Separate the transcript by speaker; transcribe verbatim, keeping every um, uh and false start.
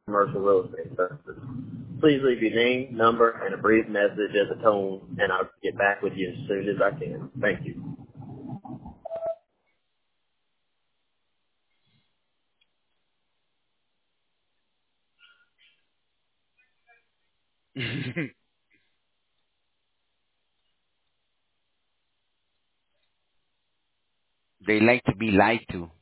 Speaker 1: commercial real estate services. Please leave your name, number, and a brief message as a tone, and I'll get back with you as soon as I can. Thank you.
Speaker 2: They like to be lied to.